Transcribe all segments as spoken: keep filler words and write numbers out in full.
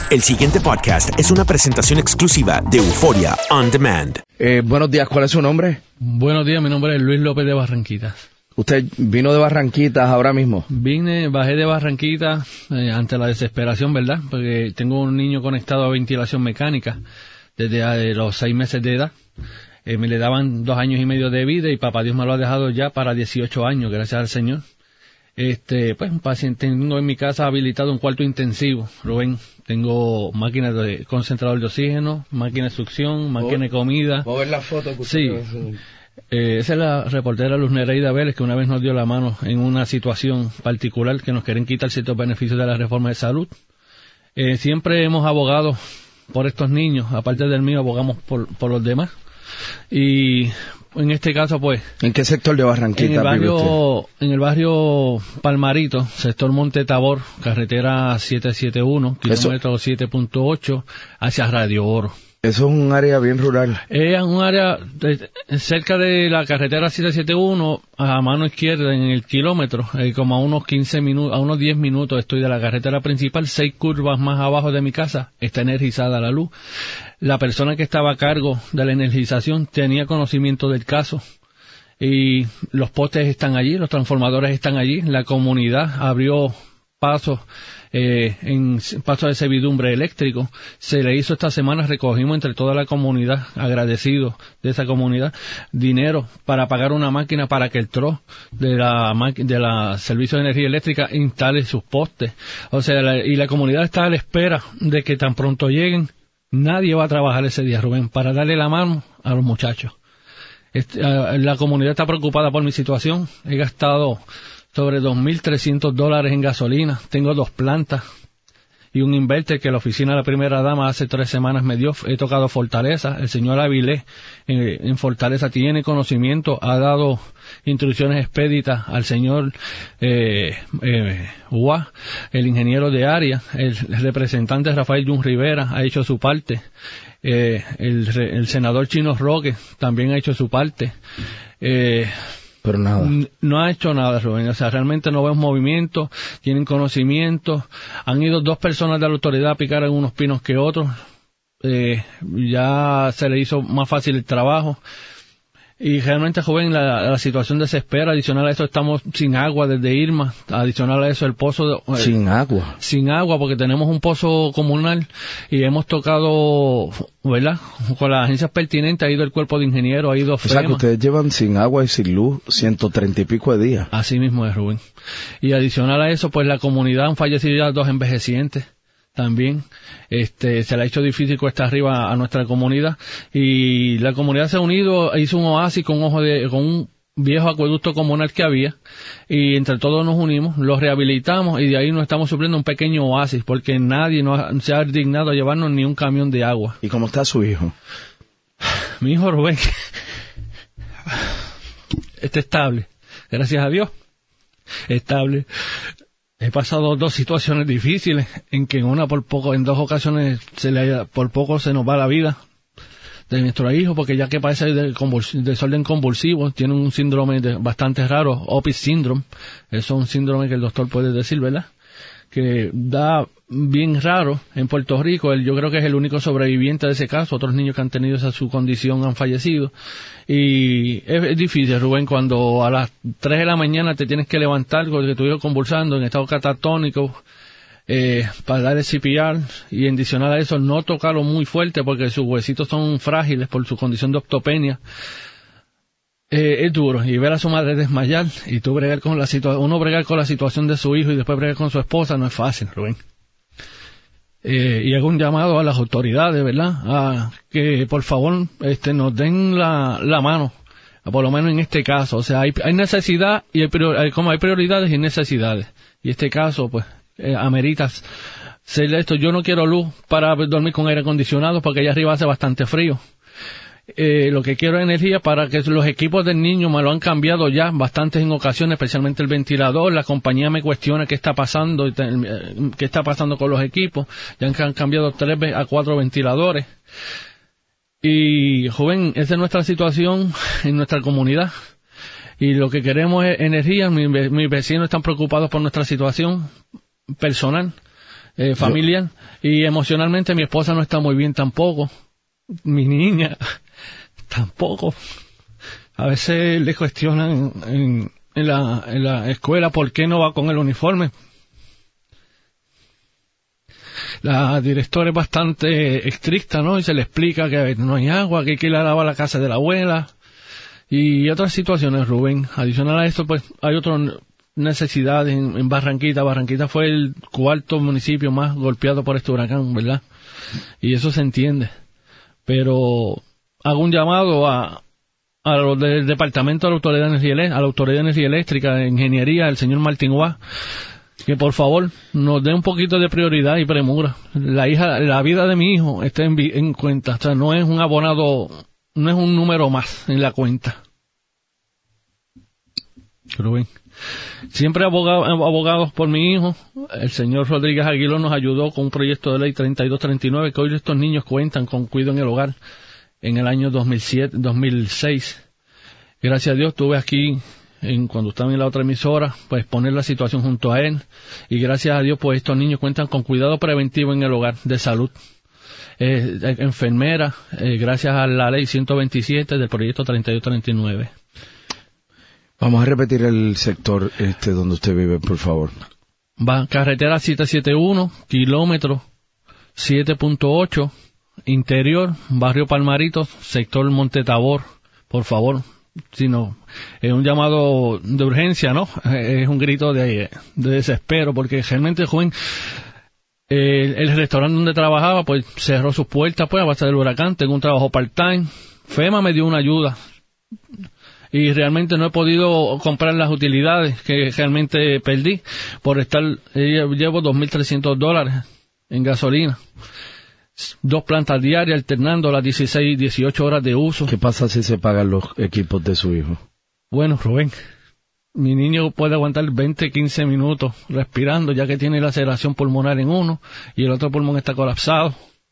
El siguiente podcast es una presentación exclusiva de Euforia On Demand. Eh, buenos días, ¿cuál es su nombre? Buenos días, mi nombre es Luis López de Barranquitas. ¿Usted vino de Barranquitas ahora mismo? Vine, bajé de Barranquitas eh, ante la desesperación, ¿verdad? Porque tengo un niño conectado a ventilación mecánica desde eh, los seis meses de edad. Eh, me le daban dos años y medio de vida y papá Dios me lo ha dejado ya para dieciocho años, gracias al Señor. Este, pues un paciente, tengo en mi casa habilitado un cuarto intensivo, Rubén. Tengo máquinas de concentrador de oxígeno, máquina de succión, máquina de comida. ¿Puedo ver la foto que usted Sí. me... Eh, esa es la reportera Luz Nereida Vélez, que una vez nos dio la mano en una situación particular que nos quieren quitar ciertos beneficios de la reforma de salud. Eh, siempre hemos abogado por estos niños, aparte del mío, abogamos por, por los demás. Y en este caso, pues... ¿En qué sector de Barranquita en el barrio, vive usted? En el barrio Palmarito, sector Monte Tabor, carretera setecientos setenta y uno, kilómetro siete punto ocho, hacia Radio Oro. Eso es un área bien rural. Es un área de, cerca de la carretera setecientos setenta y uno, a mano izquierda en el kilómetro, eh, como a unos quince minutos, a unos diez minutos estoy de la carretera principal, seis curvas más abajo de mi casa, está energizada la luz. La persona que estaba a cargo de la energización tenía conocimiento del caso y los postes están allí, los transformadores están allí, la comunidad abrió pasos eh, en paso de servidumbre eléctrico. Se le hizo esta semana, recogimos entre toda la comunidad, agradecidos de esa comunidad, dinero para pagar una máquina para que el T R O de la de la Servicio de Energía Eléctrica instale sus postes. O sea, la, y la comunidad está a la espera de que tan pronto lleguen. Nadie va a trabajar ese día, Rubén, para darle la mano a los muchachos. Este, uh, la comunidad está preocupada por mi situación. He gastado sobre dos mil trescientos dólares en gasolina. Tengo dos plantas y un inverter que la oficina de la primera dama hace tres semanas me dio. He tocado Fortaleza. El señor Avilés eh, en Fortaleza tiene conocimiento, ha dado instrucciones expeditas al señor eh, eh, Uá, el ingeniero de área. El, el representante Rafael Jun Rivera ha hecho su parte. Eh, el, el senador Chino Roque también ha hecho su parte. Eh, Pero nada. No ha hecho nada, Rubén. O sea, realmente no vemos movimiento, tienen conocimiento. Han ido dos personas de la autoridad a picar en unos pinos que otros. Eh, ya se le hizo más fácil el trabajo. Y realmente, joven, la, la situación desespera. Adicional a eso, estamos sin agua desde Irma. Adicional a eso, el pozo... De, eh, sin agua. Sin agua, porque tenemos un pozo comunal y hemos tocado, ¿verdad? Con las agencias pertinentes, ha ido el cuerpo de ingenieros, ha ido FEMA. O sea, que ustedes llevan sin agua y sin luz ciento treinta y pico de días. Así mismo es, Rubén. Y adicional a eso, pues la comunidad han fallecido ya dos envejecientes. También este se le ha hecho difícil cuesta arriba a nuestra comunidad y la comunidad se ha unido, hizo un oasis con ojo de con un viejo acueducto comunal que había y entre todos nos unimos, los rehabilitamos y de ahí nos estamos supliendo un pequeño oasis porque nadie nos ha, se ha dignado a llevarnos ni un camión de agua. ¿Y cómo está su hijo? Mi hijo Rubén está estable, gracias a Dios, estable. He pasado dos situaciones difíciles en que en una por poco, en dos ocasiones se le por poco se nos va la vida de nuestro hijo porque ya que padece de convuls, desorden convulsivo, tiene un síndrome de, bastante raro, Opitz Syndrome. Eso es un síndrome que el doctor puede decir, ¿verdad? Que da bien raro en Puerto Rico. Él, yo creo que es el único sobreviviente de ese caso. Otros niños que han tenido esa su condición han fallecido. Y es, es difícil, Rubén, cuando a las tres de la mañana te tienes que levantar porque tu hijo convulsando en estado catatónico eh, para dar el C P R y adicional a eso no tocarlo muy fuerte porque sus huesitos son frágiles por su condición de octopenia. Eh, es duro, y ver a su madre desmayar y tú bregar con la situación, uno bregar con la situación de su hijo y después bregar con su esposa no es fácil, Rubén. Eh, y hago un llamado a las autoridades, ¿verdad? A que por favor este nos den la, la mano, por lo menos en este caso. O sea, hay, hay necesidad y hay, prior, como hay prioridades y necesidades. Y este caso, pues, eh, ameritas ser esto. Yo no quiero luz para dormir con aire acondicionado porque allá arriba hace bastante frío. Eh, lo que quiero es energía para que los equipos del niño me lo han cambiado ya bastantes en ocasiones, especialmente el ventilador. La compañía me cuestiona qué está pasando, qué está pasando con los equipos. Ya han cambiado tres a cuatro ventiladores. Y, joven, esa es nuestra situación en nuestra comunidad. Y lo que queremos es energía. Mis, mis vecinos están preocupados por nuestra situación personal. eh, familiar. Y emocionalmente mi esposa no está muy bien tampoco. Mi niña tampoco. A veces le cuestionan en, en, la, en la escuela por qué no va con el uniforme. La directora es bastante estricta, ¿no? Y se le explica que no hay agua, que hay que ir a lavar la casa de la abuela. Y otras situaciones, Rubén. Adicional a esto, pues hay otras necesidades en, en Barranquita. Barranquita fue el cuarto municipio más golpeado por este huracán, ¿verdad? Y eso se entiende. Pero hago un llamado a, a los del Departamento de la Autoridad de Energía Eléctrica, a la Autoridad de Energía Eléctrica, de Ingeniería, el señor Martín Guá, que por favor nos dé un poquito de prioridad y premura. La hija, la vida de mi hijo está en, en cuenta. O sea, no es un abonado, no es un número más en la cuenta. Rubén. Siempre abogado, abogados por mi hijo. El señor Rodríguez Aguiló nos ayudó con un proyecto de ley treinta y dos treinta y nueve que hoy estos niños cuentan con cuidado en el hogar en el año dos mil siete, dos mil seis. Gracias a Dios estuve aquí en, cuando estaba en la otra emisora, pues poner la situación junto a él. Y gracias a Dios, pues estos niños cuentan con cuidado preventivo en el hogar de salud. Eh, enfermera, eh, gracias a la ley ciento veintisiete del proyecto treinta y dos treinta y nueve. Vamos a repetir el sector este donde usted vive, por favor. Va, carretera siete setenta y uno, kilómetro siete punto ocho, interior, barrio Palmarito, sector Monte Tabor, por favor. Si no, es un llamado de urgencia, ¿no? Es un grito de, de desespero, porque realmente, joven, eh, el restaurante donde trabajaba, pues cerró sus puertas, pues a base del huracán. Tengo un trabajo part-time. FEMA me dio una ayuda. Y realmente no he podido comprar las utilidades que realmente perdí por estar, eh, llevo dos mil trescientos dólares en gasolina. Dos plantas diarias alternando las dieciséis, dieciocho horas de uso. ¿Qué pasa si se pagan los equipos de su hijo? Bueno, Rubén, mi niño puede aguantar veinte, quince minutos respirando, ya que tiene laceración pulmonar en uno y el otro pulmón está colapsado.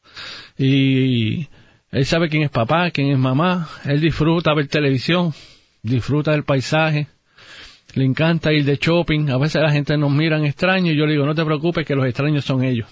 Y él sabe quién es papá, quién es mamá. Él disfruta ver televisión, disfruta del paisaje, le encanta ir de shopping. A veces la gente nos mira extraño y yo le digo, no te preocupes, que los extraños son ellos.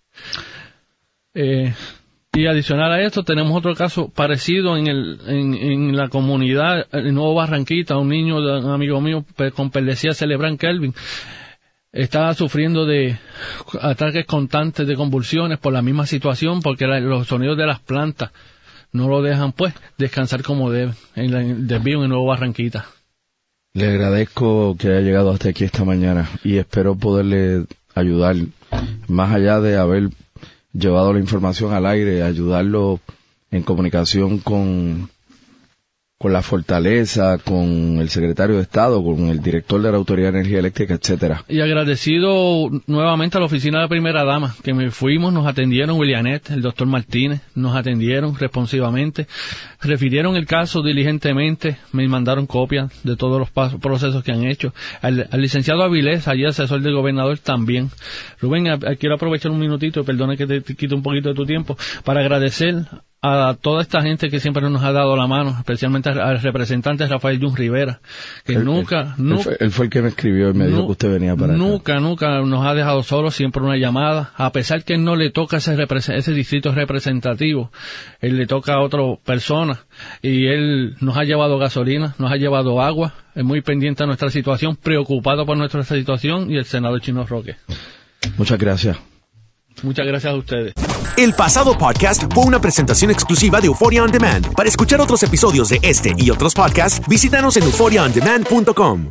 Eh, y adicional a esto, tenemos otro caso parecido en el en, en la comunidad, en Nuevo Barranquita. Un niño de un amigo mío con perlesía cerebral, Kelvin, estaba sufriendo de ataques constantes de convulsiones por la misma situación, porque la, los sonidos de las plantas no lo dejan, pues, descansar como debe en, la, en el desvío en Nuevo Barranquita. Le agradezco que haya llegado hasta aquí esta mañana y espero poderle ayudar, más allá de haber llevado la información al aire, ayudarlo en comunicación con, con la Fortaleza, con el secretario de Estado, con el director de la Autoridad de Energía Eléctrica, etcétera. Y agradecido nuevamente a la oficina de la primera dama, que me fuimos, nos atendieron, Willianet, el doctor Martínez, nos atendieron responsivamente, refirieron el caso diligentemente, me mandaron copias de todos los pasos, procesos que han hecho. Al, al licenciado Avilés, allí asesor del gobernador, también. Rubén, a, a, quiero aprovechar un minutito, perdona que te, te quito un poquito de tu tiempo, para agradecer a toda esta gente que siempre nos ha dado la mano, especialmente al representante Rafael Jun Rivera, que él, nunca, él, nunca él, fue, él fue el que me escribió y me nu, dijo que usted venía para nunca, acá. Nunca, nunca nos ha dejado solos, siempre una llamada, a pesar que no le toca ese, ese distrito representativo, él le toca a otra persona, y él nos ha llevado gasolina, nos ha llevado agua, es muy pendiente de nuestra situación, preocupado por nuestra situación, y el senador Chino Roque. Muchas gracias. Muchas gracias a ustedes. El pasado podcast fue una presentación exclusiva de Euphoria On Demand. Para escuchar otros episodios de este y otros podcasts, visítanos en euphoria on demand punto com.